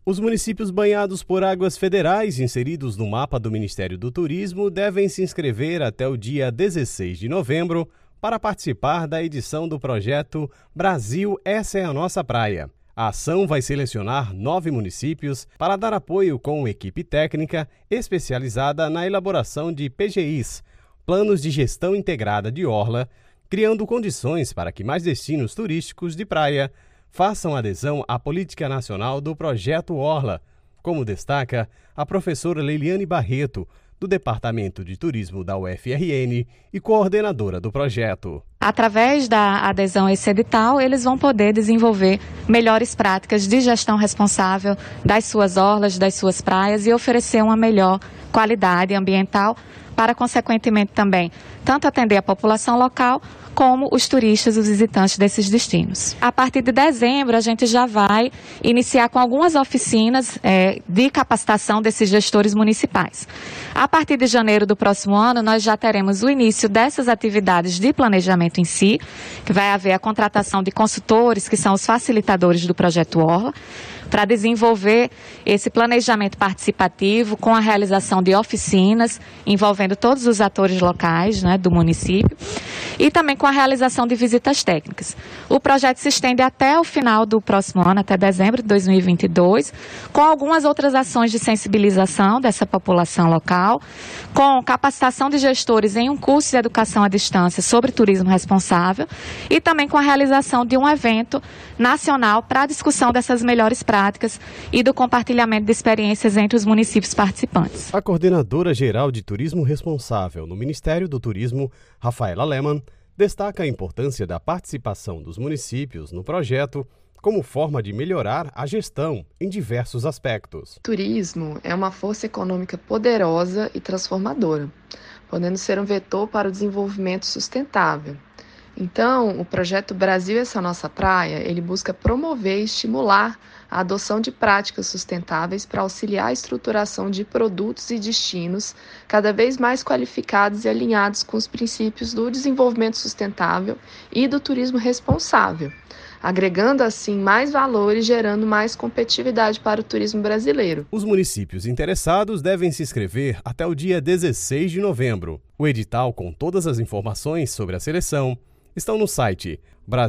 Os municípios banhados por águas federais inseridos no mapa do Ministério do Turismo devem se inscrever até o dia 16 de novembro para participar da edição do projeto Brasil, essa é a nossa praia. A ação vai selecionar 9 municípios para dar apoio com equipe técnica especializada na elaboração de PGIs, Planos de Gestão Integrada de Orla, criando condições para que mais destinos turísticos de praia façam adesão à Política Nacional do Projeto Orla, como destaca a professora Leiliane Barreto, do Departamento de Turismo da UFRN e coordenadora do projeto. Através da adesão a esse edital, eles vão poder desenvolver melhores práticas de gestão responsável das suas orlas, das suas praias e oferecer uma melhor qualidade ambiental para, consequentemente, também tanto atender a população local como os turistas, os visitantes desses destinos. A partir de dezembro, a gente já vai iniciar com algumas oficinas de capacitação desses gestores municipais. A partir de janeiro do próximo ano, nós já teremos o início dessas atividades de planejamento em si, que vai haver a contratação de consultores, que são os facilitadores do Projeto Orla, para desenvolver esse planejamento participativo com a realização de oficinas envolvendo todos os atores locais, do município e também com a realização de visitas técnicas. O projeto se estende até o final do próximo ano, até dezembro de 2022, com algumas outras ações de sensibilização dessa população local, com capacitação de gestores em um curso de educação à distância sobre turismo responsável e também com a realização de um evento nacional para a discussão dessas melhores práticas e do compartilhamento de experiências entre os municípios participantes. A coordenadora geral de Turismo Responsável no Ministério do Turismo, Rafaela Lehmann, destaca a importância da participação dos municípios no projeto como forma de melhorar a gestão em diversos aspectos. Turismo é uma força econômica poderosa e transformadora, podendo ser um vetor para o desenvolvimento sustentável. Então, o projeto Brasil, essa é a nossa praia, ele busca promover e estimular a adoção de práticas sustentáveis para auxiliar a estruturação de produtos e destinos cada vez mais qualificados e alinhados com os princípios do desenvolvimento sustentável e do turismo responsável, agregando assim mais valor e gerando mais competitividade para o turismo brasileiro. Os municípios interessados devem se inscrever até o dia 16 de novembro. O edital com todas as informações sobre a seleção estão no site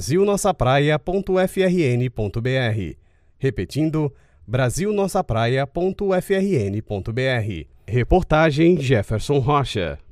brasilnossapraia.ufrn.br. Repetindo, brasilnossapraia.ufrn.br. Reportagem Jefferson Rocha.